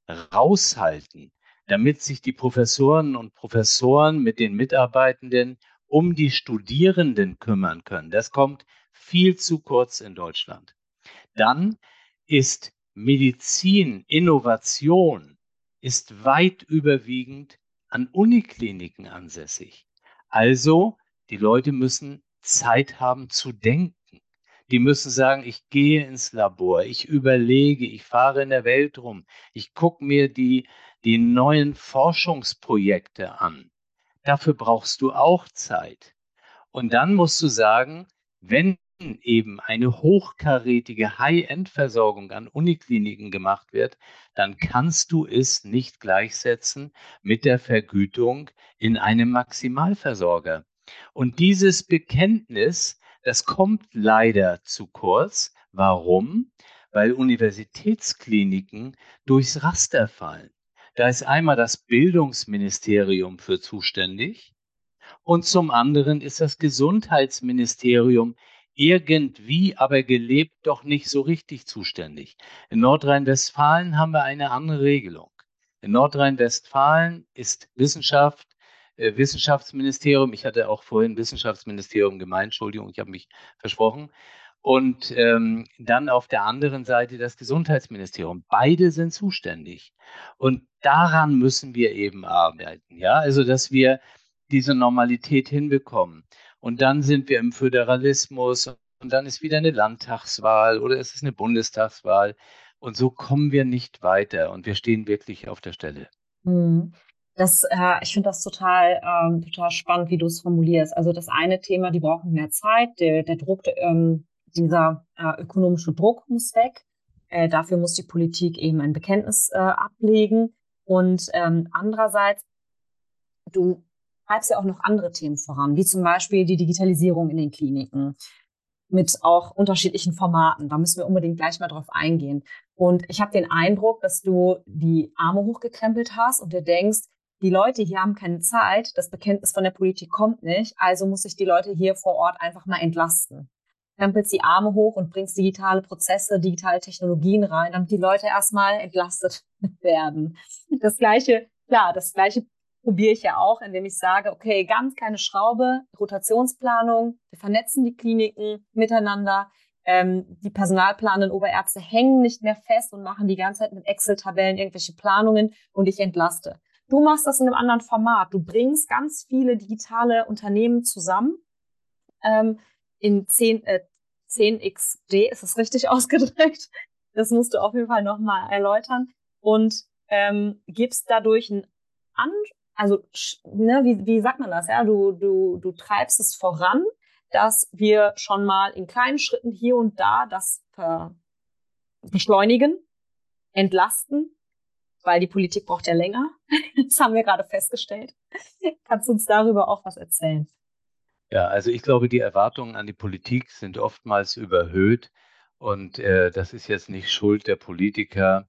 raushalten, damit sich die Professoren und Professoren mit den Mitarbeitenden um die Studierenden kümmern können. Das kommt viel zu kurz in Deutschland. Dann ist Medizin, Innovation, ist weit überwiegend an Unikliniken ansässig. Also, die Leute müssen Zeit haben zu denken. Die müssen sagen, ich gehe ins Labor, ich überlege, ich fahre in der Welt rum, ich gucke mir die, die neuen Forschungsprojekte an. Dafür brauchst du auch Zeit. Und dann musst du sagen, wenn eben eine hochkarätige High-End-Versorgung an Unikliniken gemacht wird, dann kannst du es nicht gleichsetzen mit der Vergütung in einem Maximalversorger. Und dieses Bekenntnis, das kommt leider zu kurz. Warum? Weil Universitätskliniken durchs Raster fallen. Da ist einmal das Bildungsministerium für zuständig. Und zum anderen ist das Gesundheitsministerium irgendwie, aber gelebt doch nicht so richtig zuständig. In Nordrhein-Westfalen haben wir eine andere Regelung. In Nordrhein-Westfalen ist Wissenschaft, äh, Wissenschaftsministerium, ich hatte auch vorhin Wissenschaftsministerium gemeint, Entschuldigung, ich habe mich versprochen. Und ähm, dann auf der anderen Seite das Gesundheitsministerium. Beide sind zuständig. Und daran müssen wir eben arbeiten. Ja, also dass wir diese Normalität hinbekommen. Und dann sind wir im Föderalismus und dann ist wieder eine Landtagswahl oder es ist eine Bundestagswahl. Und so kommen wir nicht weiter und wir stehen wirklich auf der Stelle. Mhm. Das, äh, ich finde das total, ähm, total spannend, wie du es formulierst. Also das eine Thema, die brauchen mehr Zeit, der, der Druck, ähm, dieser äh, ökonomische Druck muss weg. Äh, dafür muss die Politik eben ein Bekenntnis äh, ablegen. Und ähm, andererseits, du treibst ja auch noch andere Themen voran, wie zum Beispiel die Digitalisierung in den Kliniken mit auch unterschiedlichen Formaten. Da müssen wir unbedingt gleich mal drauf eingehen. Und ich habe den Eindruck, dass du die Arme hochgekrempelt hast und dir denkst, die Leute hier haben keine Zeit, das Bekenntnis von der Politik kommt nicht, also muss ich die Leute hier vor Ort einfach mal entlasten. Krempelst die Arme hoch und bringst digitale Prozesse, digitale Technologien rein, damit die Leute erstmal entlastet werden. Das Gleiche, klar, das Gleiche probiere ich ja auch, indem ich sage, okay, ganz kleine Schraube, Rotationsplanung, wir vernetzen die Kliniken miteinander, ähm, die personalplanenden Oberärzte hängen nicht mehr fest und machen die ganze Zeit mit Excel-Tabellen irgendwelche Planungen und ich entlaste. Du machst das in einem anderen Format. Du bringst ganz viele digitale Unternehmen zusammen, ähm, in zehn, äh, zehn x D, ist das richtig ausgedrückt? Das musst du auf jeden Fall nochmal erläutern und ähm, gibst dadurch ein An also, ne, wie, wie sagt man das? Ja, du, du, du treibst es voran, dass wir schon mal in kleinen Schritten hier und da das ver beschleunigen, entlasten, weil die Politik braucht ja länger. Das haben wir gerade festgestellt. Kannst du uns darüber auch was erzählen? Ja, also ich glaube, die Erwartungen an die Politik sind oftmals überhöht und äh, das ist jetzt nicht Schuld der Politiker.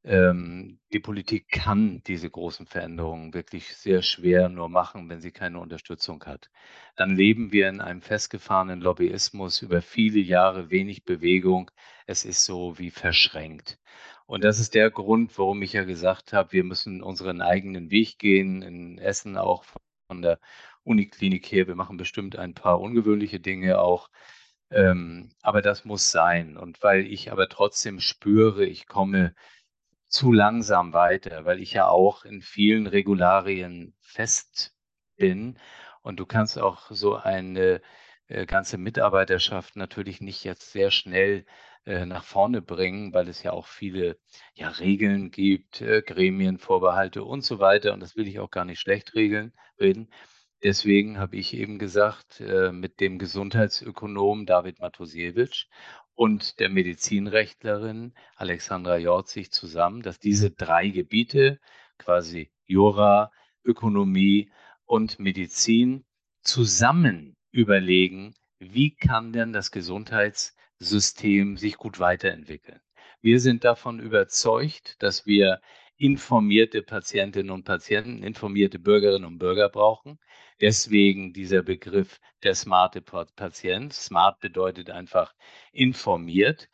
Ähm, die Politik kann diese großen Veränderungen wirklich sehr schwer nur machen, wenn sie keine Unterstützung hat. Dann leben wir in einem festgefahrenen Lobbyismus über viele Jahre, wenig Bewegung. Es ist so wie verschränkt. Und das ist der Grund, warum ich ja gesagt habe, wir müssen unseren eigenen Weg gehen, in Essen auch von der Uniklinik her. Wir machen bestimmt ein paar ungewöhnliche Dinge auch. Ähm, aber das muss sein. Und weil ich aber trotzdem spüre, ich komme zu langsam weiter, weil ich ja auch in vielen Regularien fest bin. Und du kannst auch so eine äh, ganze Mitarbeiterschaft natürlich nicht jetzt sehr schnell äh, nach vorne bringen, weil es ja auch viele ja, Regeln gibt, äh, Gremienvorbehalte und so weiter. Und das will ich auch gar nicht schlecht regeln, reden. Deswegen habe ich eben gesagt, äh, mit dem Gesundheitsökonom David Matusiewicz und der Medizinrechtlerin Alexandra Jorzig zusammen, dass diese drei Gebiete, quasi Jura, Ökonomie und Medizin, zusammen überlegen, wie kann denn das Gesundheitssystem sich gut weiterentwickeln. Wir sind davon überzeugt, dass wir informierte Patientinnen und Patienten, informierte Bürgerinnen und Bürger brauchen. Deswegen dieser Begriff der smarte Patient. Smart bedeutet einfach informiert.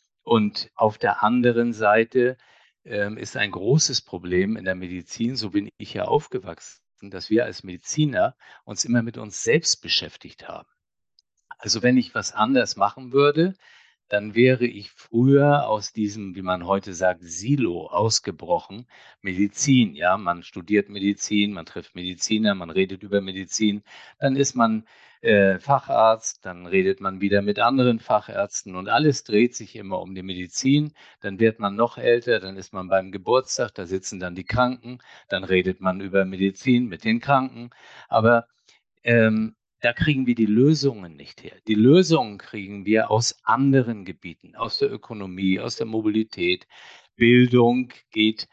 Und auf der anderen Seite ähm, ist ein großes Problem in der Medizin, so bin ich ja aufgewachsen, dass wir als Mediziner uns immer mit uns selbst beschäftigt haben. Also wenn ich was anders machen würde, dann wäre ich früher aus diesem, wie man heute sagt, Silo ausgebrochen. Medizin, ja, man studiert Medizin, man trifft Mediziner, man redet über Medizin, dann ist man äh, Facharzt, dann redet man wieder mit anderen Fachärzten und alles dreht sich immer um die Medizin. Dann wird man noch älter, dann ist man beim Geburtstag, da sitzen dann die Kranken, dann redet man über Medizin mit den Kranken. Aber ähm, da kriegen wir die Lösungen nicht her. Die Lösungen kriegen wir aus anderen Gebieten, aus der Ökonomie, aus der Mobilität. Bildung geht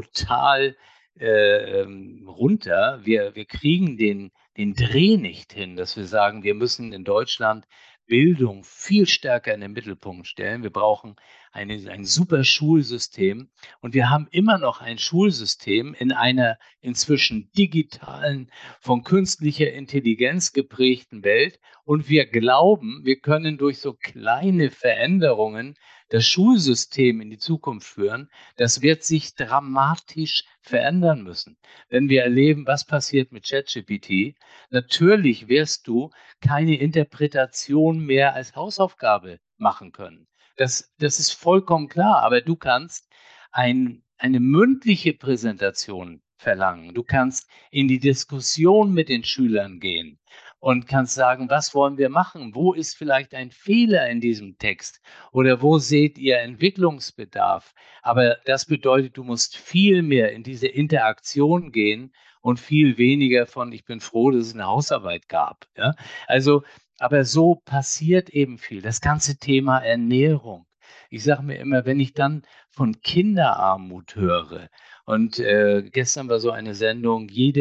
total äh, runter. Wir, wir kriegen den, den Dreh nicht hin, dass wir sagen, wir müssen in Deutschland Bildung viel stärker in den Mittelpunkt stellen. Wir brauchen eine, ein super Schulsystem und wir haben immer noch ein Schulsystem in einer inzwischen digitalen, von künstlicher Intelligenz geprägten Welt und wir glauben, wir können durch so kleine Veränderungen das Schulsystem in die Zukunft führen. Das wird sich dramatisch verändern müssen. Wenn wir erleben, was passiert mit ChatGPT, natürlich wirst du keine Interpretation mehr als Hausaufgabe machen können. Das, das ist vollkommen klar, aber du kannst ein, eine mündliche Präsentation verlangen. Du kannst in die Diskussion mit den Schülern gehen und kannst sagen, was wollen wir machen? Wo ist vielleicht ein Fehler in diesem Text? Oder wo seht ihr Entwicklungsbedarf? Aber das bedeutet, du musst viel mehr in diese Interaktion gehen und viel weniger von, ich bin froh, dass es eine Hausarbeit gab. Ja? Also, aber so passiert eben viel. Das ganze Thema Ernährung. Ich sage mir immer, wenn ich dann von Kinderarmut höre, und äh, gestern war so eine Sendung, jedes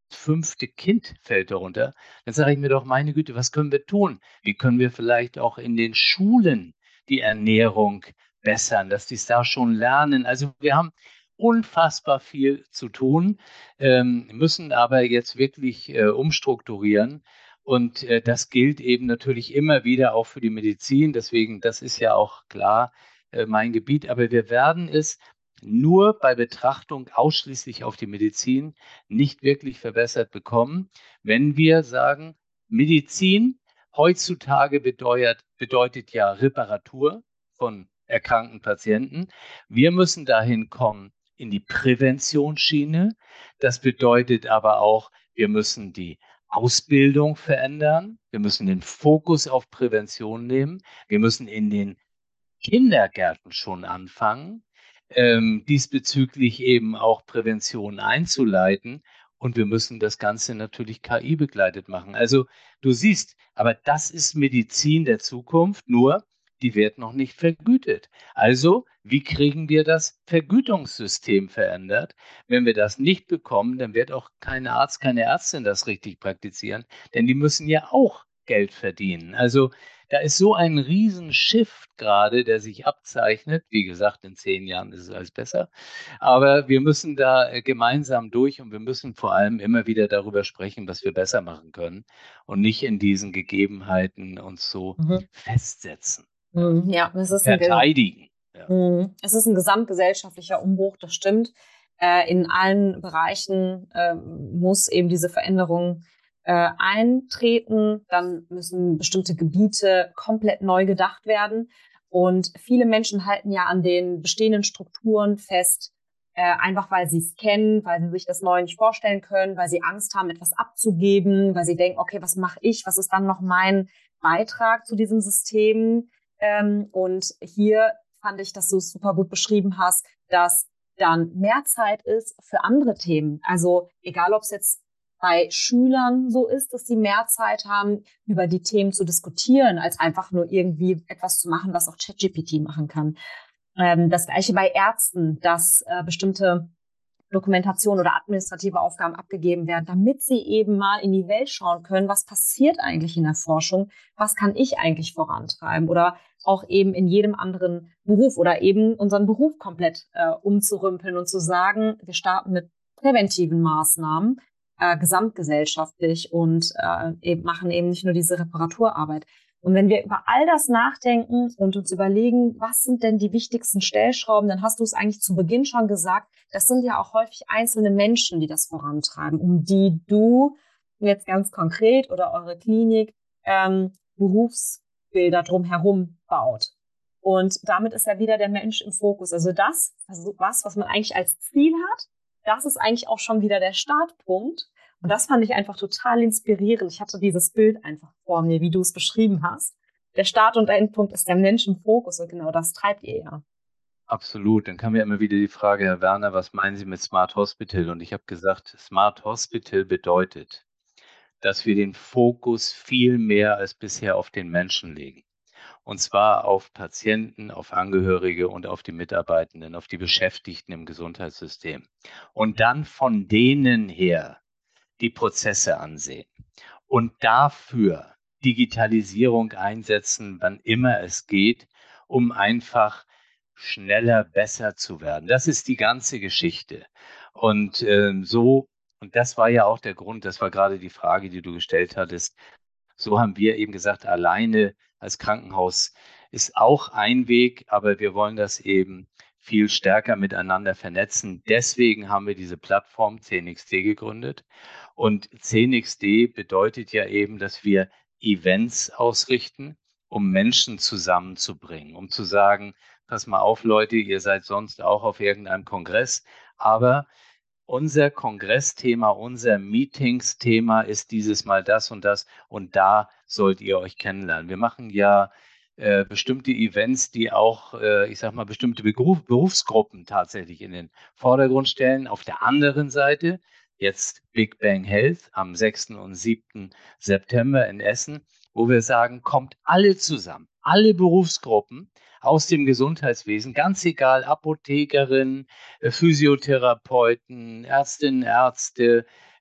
fünfte Kind fällt darunter, dann sage ich mir doch: „Meine Güte, was können wir tun? Wie können wir vielleicht auch in den Schulen die Ernährung bessern, dass die's da schon lernen?“ Also, wir haben unfassbar viel zu tun, ähm, müssen aber jetzt wirklich, äh, umstrukturieren. Und, äh, das gilt eben natürlich immer wieder auch für die Medizin. Deswegen, das ist ja auch klar, äh, mein Gebiet. Aber wir werden es nur bei Betrachtung ausschließlich auf die Medizin nicht wirklich verbessert bekommen, wenn wir sagen, Medizin heutzutage bedeuert bedeutet ja Reparatur von erkrankten Patienten. Wir müssen dahin kommen in die Präventionsschiene. Das bedeutet aber auch, wir müssen die Ausbildung verändern. Wir müssen den Fokus auf Prävention nehmen. Wir müssen in den Kindergärten schon anfangen, ähm, diesbezüglich eben auch Prävention einzuleiten. Und wir müssen das Ganze natürlich K I-begleitet machen. Also, du siehst, aber das ist Medizin der Zukunft, nur die wird noch nicht vergütet. Also, wie kriegen wir das Vergütungssystem verändert? Wenn wir das nicht bekommen, dann wird auch kein Arzt, keine Ärztin das richtig praktizieren, denn die müssen ja auch Geld verdienen. Also, da ist so ein Riesen-Shift grade, der sich abzeichnet. Wie gesagt, in zehn Jahren ist es alles besser. Aber wir müssen da, äh, gemeinsam durch und wir müssen vor allem immer wieder darüber sprechen, was wir besser machen können und nicht in diesen Gegebenheiten uns so Mhm. festsetzen, ja. Mhm, ja, es ist 'n ge Verteidigen, ja. Mhm. Es ist 'n gesamtgesellschaftlicher Umbruch, das stimmt. Äh, in allen Bereichen, ähm, muss eben diese Veränderung, äh, eintreten. Dann müssen bestimmte Gebiete komplett neu gedacht werden. Und viele Menschen halten ja an den bestehenden Strukturen fest, äh, einfach weil sie's kennen, weil sie sich das Neue nicht vorstellen können, weil sie Angst haben, etwas abzugeben, weil sie denken: „Okay, was mache ich? Was ist dann noch mein Beitrag zu diesem System?“ Ähm, und hier fand ich, dass du's super gut beschrieben hast, dass dann mehr Zeit ist für andere Themen. Also, egal ob's jetzt bei Schülern so ist, dass sie mehr Zeit haben, über die Themen zu diskutieren, als einfach nur irgendwie etwas zu machen, was auch ChatGPT machen kann. Ähm, das Gleiche bei Ärzten, dass, äh, bestimmte Dokumentationen oder administrative Aufgaben abgegeben werden, damit sie eben mal in die Welt schauen können: „Was passiert eigentlich in der Forschung? Was kann ich eigentlich vorantreiben?“ Oder auch eben in jedem anderen Beruf oder eben unseren Beruf komplett, äh, umzurümpeln und zu sagen: „Wir starten mit präventiven Maßnahmen, äh, gesamtgesellschaftlich und, äh, eben machen eben nicht nur diese Reparaturarbeit.“ Und wenn wir über all das nachdenken und uns überlegen: „Was sind denn die wichtigsten Stellschrauben?“, dann hast du's eigentlich zu Beginn schon gesagt, das sind ja auch häufig einzelne Menschen, die das vorantreiben, um die du jetzt ganz konkret oder eure Klinik, ähm, Berufsbilder drumherum baut. Und damit ist ja wieder der Mensch im Fokus. Also das, also was, was man eigentlich als Ziel hat, das ist eigentlich auch schon wieder der Startpunkt. Und das fand ich einfach total inspirierend. Ich hatte dieses Bild einfach vor mir, wie du's beschrieben hast. Der Start und Endpunkt ist der Mensch im Fokus und genau das treibt ihr ja. Absolut. Dann kam ja immer wieder die Frage: „Herr Werner, was meinen Sie mit Smart Hospital?“ Und ich habe gesagt: „Smart Hospital bedeutet, dass wir den Fokus viel mehr als bisher auf den Menschen legen. Und zwar auf Patienten, auf Angehörige und auf die Mitarbeitenden, auf die Beschäftigten im Gesundheitssystem. Und dann von denen her die Prozesse ansehen und dafür Digitalisierung einsetzen, wann immer es geht, um einfach schneller besser zu werden.“ Das ist die ganze Geschichte. Und, ähm, so und das war ja auch der Grund, das war grade die Frage, die du gestellt hattest. So haben wir eben gesagt, alleine als Krankenhaus ist auch ein Weg, aber wir wollen das eben viel stärker miteinander vernetzen. Deswegen haben wir diese Plattform zehn X D gegründet. Und zehn X D bedeutet ja eben, dass wir Events ausrichten, um Menschen zusammenzubringen, um zu sagen: „Pass mal auf, Leute, ihr seid sonst auch auf irgendeinem Kongress, aber unser Kongressthema, unser Meetingsthema ist dieses Mal das und das und da sollt ihr euch kennenlernen.“ Wir machen ja, äh, bestimmte Events, die auch, äh, ich sage mal, bestimmte Begruf Berufsgruppen tatsächlich in den Vordergrund stellen. Auf der anderen Seite jetzt Big Bang Health am sechsten und siebten September in Essen, wo wir sagen: „Kommt alle zusammen, alle Berufsgruppen aus dem Gesundheitswesen, ganz egal, Apothekerin, äh, Physiotherapeuten, Ärztinnen, Ärzte, äh,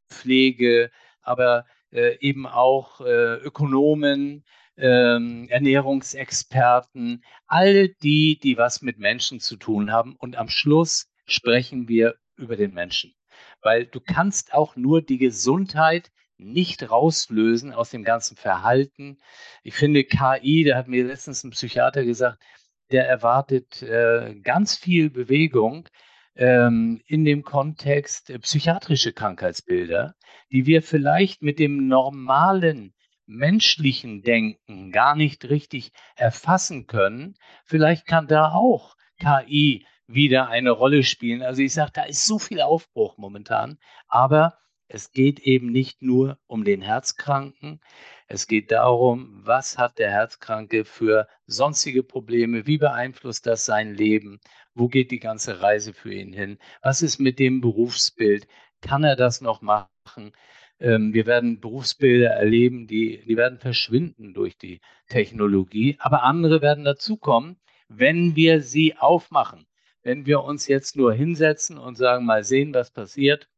Pflege, aber äh, eben auch äh, Ökonomen, ähm, Ernährungsexperten, all die, die was mit Menschen zu tun haben. Und am Schluss sprechen wir über den Menschen. Weil du kannst auch nur die Gesundheit nicht rauslösen aus dem ganzen Verhalten. Ich finde K I, da hat mir letztens ein Psychiater gesagt, der erwartet äh, ganz viel Bewegung ähm, in dem Kontext äh, psychiatrische Krankheitsbilder, die wir vielleicht mit dem normalen menschlichen Denken gar nicht richtig erfassen können. Vielleicht kann da auch K I wieder eine Rolle spielen. Also ich sage, da ist so viel Aufbruch momentan, aber es geht eben nicht nur um den Herzkranken. Es geht darum, was hat der Herzkranke für sonstige Probleme, wie beeinflusst das sein Leben, wo geht die ganze Reise für ihn hin, was ist mit dem Berufsbild, kann er das noch machen? Ähm, wir werden Berufsbilder erleben, die, die werden verschwinden durch die Technologie, aber andere werden dazukommen, wenn wir sie aufmachen. Wenn wir uns jetzt nur hinsetzen und sagen, mal sehen, was passiert,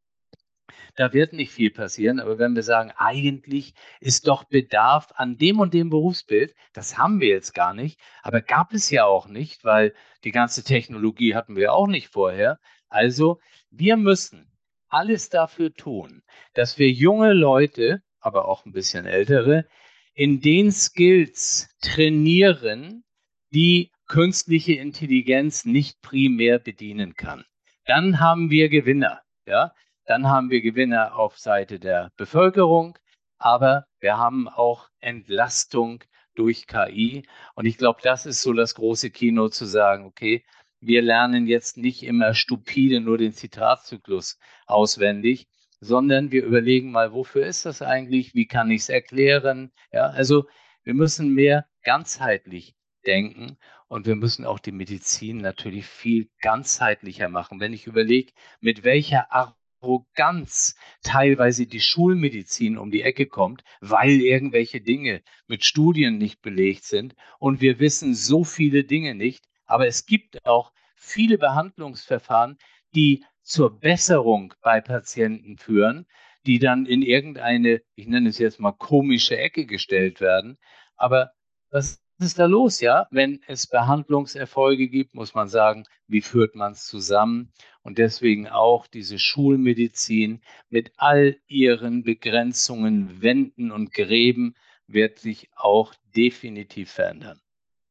da wird nicht viel passieren. Aber wenn wir sagen, eigentlich ist doch Bedarf an dem und dem Berufsbild, das haben wir jetzt gar nicht, aber gab es ja auch nicht, weil die ganze Technologie hatten wir auch nicht vorher. Also wir müssen alles dafür tun, dass wir junge Leute, aber auch ein bisschen ältere, in den Skills trainieren, die künstliche Intelligenz nicht primär bedienen kann. Dann haben wir Gewinner, ja. Dann haben wir Gewinner auf Seite der Bevölkerung, aber wir haben auch Entlastung durch K I. Und ich glaube, das ist so das große Kino, zu sagen, okay, wir lernen jetzt nicht immer stupide nur den Zitatzyklus auswendig, sondern wir überlegen mal, wofür ist das eigentlich? Wie kann ich es erklären? Ja, also wir müssen mehr ganzheitlich denken und wir müssen auch die Medizin natürlich viel ganzheitlicher machen. Wenn ich überlege, mit welcher Arroganz teilweise die Schulmedizin um die Ecke kommt, weil irgendwelche Dinge mit Studien nicht belegt sind und wir wissen so viele Dinge nicht. Aber es gibt auch viele Behandlungsverfahren, die zur Besserung bei Patienten führen, die dann in irgendeine, ich nenne es jetzt mal komische Ecke gestellt werden. Aber was ist da los, ja? Wenn es Behandlungserfolge gibt, muss man sagen, wie führt man es zusammen? Und deswegen auch diese Schulmedizin mit all ihren Begrenzungen, Wänden und Gräben wird sich auch definitiv verändern.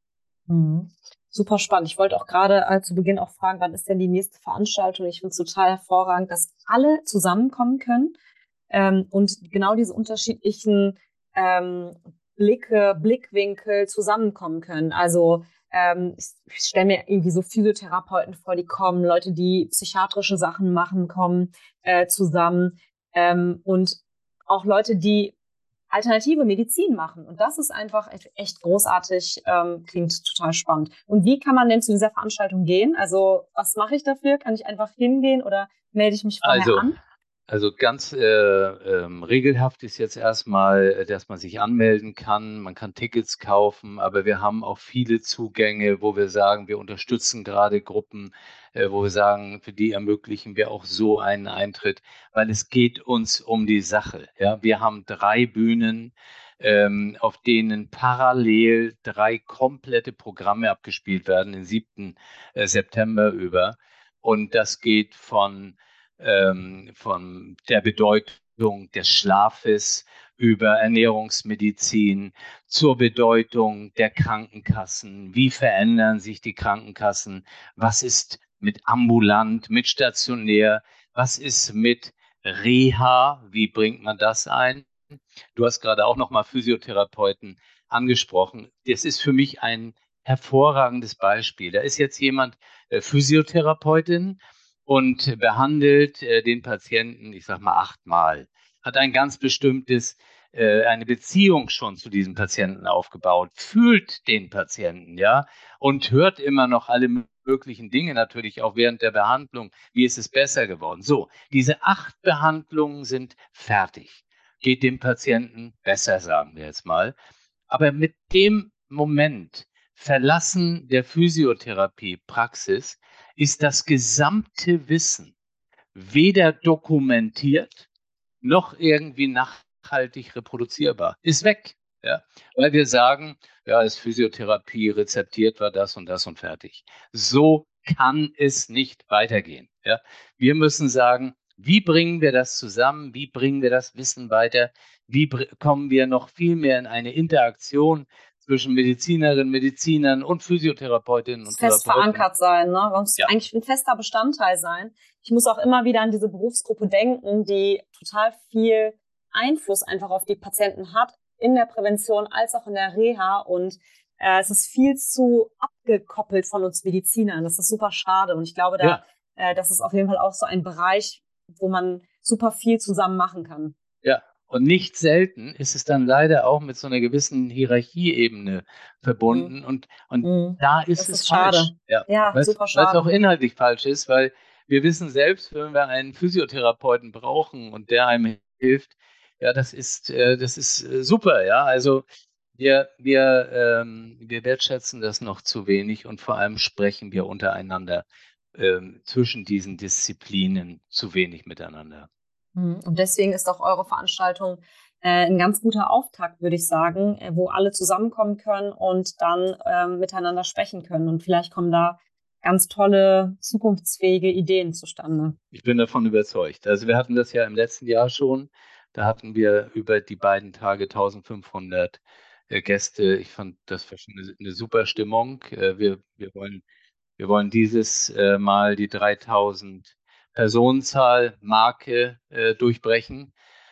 Mhm. Super spannend. Ich wollte auch gerade äh, zu Beginn auch fragen, wann ist denn die nächste Veranstaltung? Ich finde es total hervorragend, dass alle zusammenkommen können ähm, und genau diese unterschiedlichen ähm, Blicke, Blickwinkel zusammenkommen können. Also ähm, ich, ich stelle mir irgendwie so Physiotherapeuten vor, die kommen, Leute, die psychiatrische Sachen machen, kommen äh, zusammen ähm, und auch Leute, die alternative Medizin machen. Und das ist einfach echt, echt großartig, ähm, klingt total spannend. Und wie kann man denn zu dieser Veranstaltung gehen? Also was mache ich dafür? Kann ich einfach hingehen oder melde ich mich vorher Also, an? also ganz äh, ähm, regelhaft ist jetzt erstmal, äh, dass man sich anmelden kann. Man kann Tickets kaufen, aber wir haben auch viele Zugänge, wo wir sagen, wir unterstützen gerade Gruppen, äh, wo wir sagen, für die ermöglichen wir auch so einen Eintritt, weil es geht uns um die Sache. Ja, wir haben drei Bühnen, ähm, auf denen parallel drei komplette Programme abgespielt werden, den siebten äh, September über. Und das geht von ähm, von der Bedeutung des Schlafes über Ernährungsmedizin zur Bedeutung der Krankenkassen. Wie verändern sich die Krankenkassen? Was ist mit ambulant, mit stationär? Was ist mit Reha? Wie bringt man das ein? Du hast gerade auch noch mal Physiotherapeuten angesprochen. Das ist für mich ein hervorragendes Beispiel. Da ist jetzt jemand äh, Physiotherapeutin und behandelt äh, den Patienten, ich sag mal, achtmal. Hat ein ganz bestimmtes, äh, eine Beziehung schon zu diesem Patienten aufgebaut, fühlt den Patienten, ja, und hört immer noch alle möglichen Dinge natürlich auch während der Behandlung. Wie ist es besser geworden? So, diese acht Behandlungen sind fertig. Geht dem Patienten besser, sagen wir jetzt mal. Aber mit dem Moment Verlassen der Physiotherapie-Praxis ist das gesamte Wissen weder dokumentiert noch irgendwie nachhaltig reproduzierbar. Ist weg. Ja? Weil wir sagen, ja, ist Physiotherapie, rezeptiert war das und das und fertig. So kann es nicht weitergehen. Ja? Wir müssen sagen, wie bringen wir das zusammen? Wie bringen wir das Wissen weiter? Wie kommen wir noch viel mehr in eine Interaktion zwischen Medizinerinnen, Medizinern und Physiotherapeutinnen und fest Therapeuten? verankert sein, ne? Man muss Ja. eigentlich ein fester Bestandteil sein. Ich muss auch immer wieder an diese Berufsgruppe denken, die total viel Einfluss einfach auf die Patienten hat, in der Prävention als auch in der Reha. Und äh, es ist viel zu abgekoppelt von uns Medizinern. Das ist super schade. Und ich glaube, da, Ja. äh, das ist auf jeden Fall auch so ein Bereich, wo man super viel zusammen machen kann. Ja, und nicht selten ist es dann leider auch mit so einer gewissen Hierarchieebene verbunden. Mhm. Und, und Mhm. da ist Das es ist falsch. schade. Ja, Ja, weil super es auch schade. inhaltlich falsch ist, weil wir wissen selbst, wenn wir einen Physiotherapeuten brauchen und der einem hilft, ja, das ist, äh, das ist äh, super, ja. Also wir, wir, ähm, wir wertschätzen das noch zu wenig und vor allem sprechen wir untereinander ähm, zwischen diesen Disziplinen zu wenig miteinander. Und deswegen ist auch eure Veranstaltung äh, ein ganz guter Auftakt, würde ich sagen, äh, wo alle zusammenkommen können und dann ähm, miteinander sprechen können. Und vielleicht kommen da ganz tolle, zukunftsfähige Ideen zustande. Ich bin davon überzeugt. Also wir hatten das ja im letzten Jahr schon. Da hatten wir über die beiden Tage eintausendfünfhundert äh, Gäste. Ich fand, das war schon eine, eine super Stimmung. Äh, wir, wir, wollen, wir wollen dieses äh, Mal die dreitausend Personenzahl Marke äh, durchbrechen,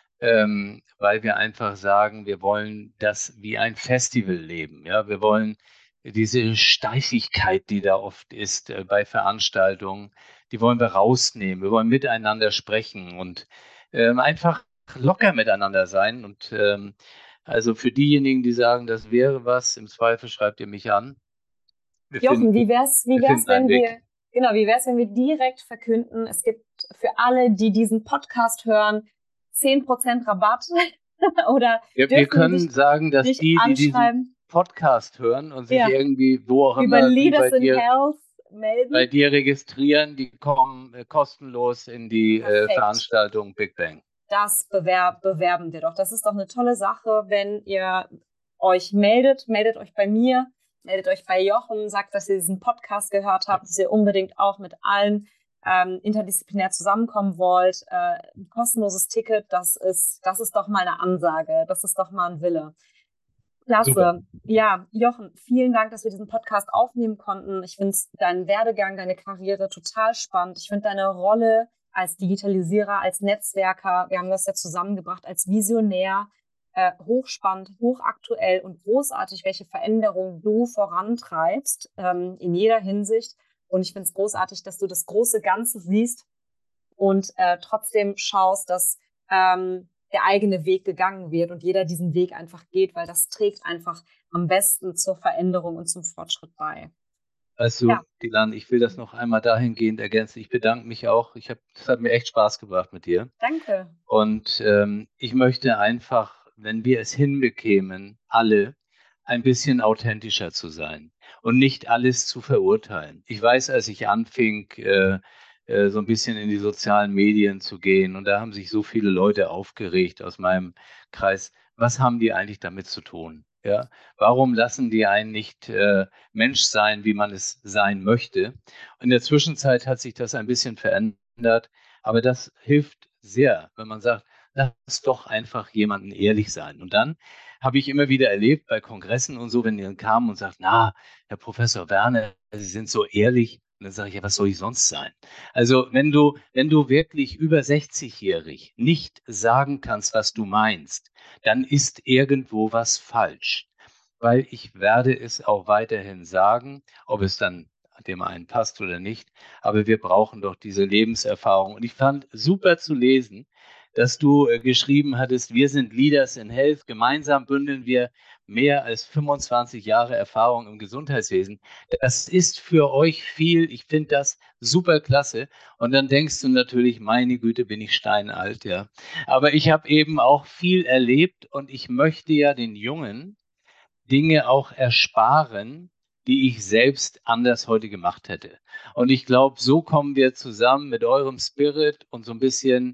ähm, weil wir einfach sagen, wir wollen das wie ein Festival leben. Ja? Wir wollen diese Steifigkeit, die da oft ist äh, bei Veranstaltungen, die wollen wir rausnehmen. Wir wollen miteinander sprechen und ähm, einfach locker miteinander sein. Und ähm, also für diejenigen, die sagen, das wäre was, im Zweifel schreibt ihr mich an. Wir Jochen, finden, wie wär's, wie wir wär's, finden einen wenn wir, Weg. genau, wie wär's, wenn wir direkt verkünden, es gibt für alle, die diesen Podcast hören, zehn Prozent Rabatt oder Wir, wir dürfen wir können dich, sagen, dass dich die, die diesen anschreiben? Podcast hören und sich Ja, irgendwie, wo auch über immer, wie bei Leaders in dir, Health bei melden. dir registrieren, die kommen äh, kostenlos in die äh, Perfekt. Veranstaltung Big Bang. Das bewerb, bewerben wir doch. Das ist doch eine tolle Sache, wenn ihr euch meldet. Meldet euch bei mir, meldet euch bei Jochen, sagt, dass ihr diesen Podcast gehört habt, dass ihr unbedingt auch mit allen ähm, interdisziplinär zusammenkommen wollt. Äh, ein kostenloses Ticket, das ist, das ist doch mal eine Ansage. Das ist doch mal ein Wille. Klasse. Super. Ja, Jochen, vielen Dank, dass wir diesen Podcast aufnehmen konnten. Ich finde deinen Werdegang, deine Karriere total spannend. Ich finde deine Rolle als Digitalisierer, als Netzwerker, wir haben das ja zusammengebracht, als Visionär, äh, hochspannend, hochaktuell und großartig, welche Veränderungen du vorantreibst, ähm, in jeder Hinsicht. Und ich finde es großartig, dass du das große Ganze siehst und äh, trotzdem schaust, dass ähm, der eigene Weg gegangen wird und jeder diesen Weg einfach geht, weil das trägt einfach am besten zur Veränderung und zum Fortschritt bei. Weißt du, Ja. Dilan, ich will das noch einmal dahingehend ergänzen. Ich bedanke mich auch. Ich hab, das hat mir echt Spaß gebracht mit dir. Danke. Und ähm, ich möchte einfach, wenn wir es hinbekämen, alle ein bisschen authentischer zu sein und nicht alles zu verurteilen. Ich weiß, als ich anfing, äh, äh, so ein bisschen in die sozialen Medien zu gehen, und da haben sich so viele Leute aufgeregt aus meinem Kreis. Was haben die eigentlich damit zu tun? Ja? Warum lassen die einen nicht äh, Mensch sein, wie man es sein möchte? In der Zwischenzeit hat sich das ein bisschen verändert, aber das hilft sehr, wenn man sagt, lass doch einfach jemanden ehrlich sein. Und dann habe ich immer wieder erlebt bei Kongressen und so, wenn die dann kamen und sagt, na, Herr Professor Werner, Sie sind so ehrlich. Und dann sage ich, ja, was soll ich sonst sein? Also wenn du, wenn du wirklich über sechzigjährig nicht sagen kannst, was du meinst, dann ist irgendwo was falsch. Weil ich werde es auch weiterhin sagen, ob es dann dem einen passt oder nicht. Aber wir brauchen doch diese Lebenserfahrung. Und ich fand super zu lesen, dass du äh, geschrieben hattest, wir sind Leaders in Health. Gemeinsam bündeln wir mehr als fünfundzwanzig Jahre Erfahrung im Gesundheitswesen. Das ist für euch viel. Ich finde das super klasse. Und dann denkst du natürlich, meine Güte, bin ich steinalt, ja. Aber ich habe eben auch viel erlebt und ich möchte ja den Jungen Dinge auch ersparen, die ich selbst anders heute gemacht hätte. Und ich glaube, so kommen wir zusammen mit eurem Spirit und so ein bisschen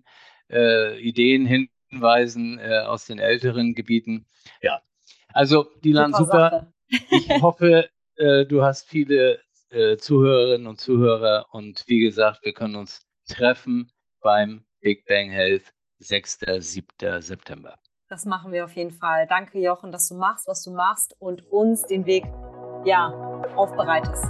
äh, Ideen, Hinweisen äh, aus den älteren Gebieten. Ja, also Dilan, super. super. Ich hoffe, äh, du hast viele äh, Zuhörerinnen und Zuhörer und wie gesagt, wir können uns treffen beim Big Bang Health sechster siebter September. Das machen wir auf jeden Fall. Danke, Jochen, dass du machst, was du machst und uns den Weg ja, aufbereitest.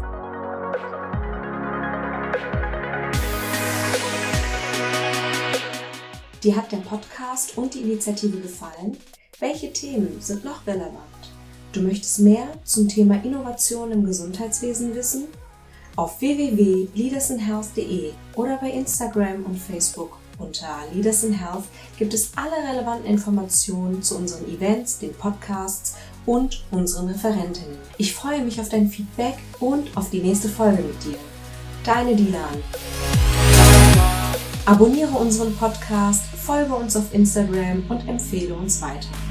Dir hat der Podcast und die Initiative gefallen? Welche Themen sind noch relevant? Du möchtest mehr zum Thema Innovation im Gesundheitswesen wissen? Auf w w w punkt leaders in health punkt d e oder bei Instagram und Facebook unter Leaders in Health gibt es alle relevanten Informationen zu unseren Events, den Podcasts und unseren Referentinnen. Ich freue mich auf dein Feedback und auf die nächste Folge mit dir. Deine Dilan. Abonniere unseren Podcast, folge uns auf Instagram und empfehle uns weiter.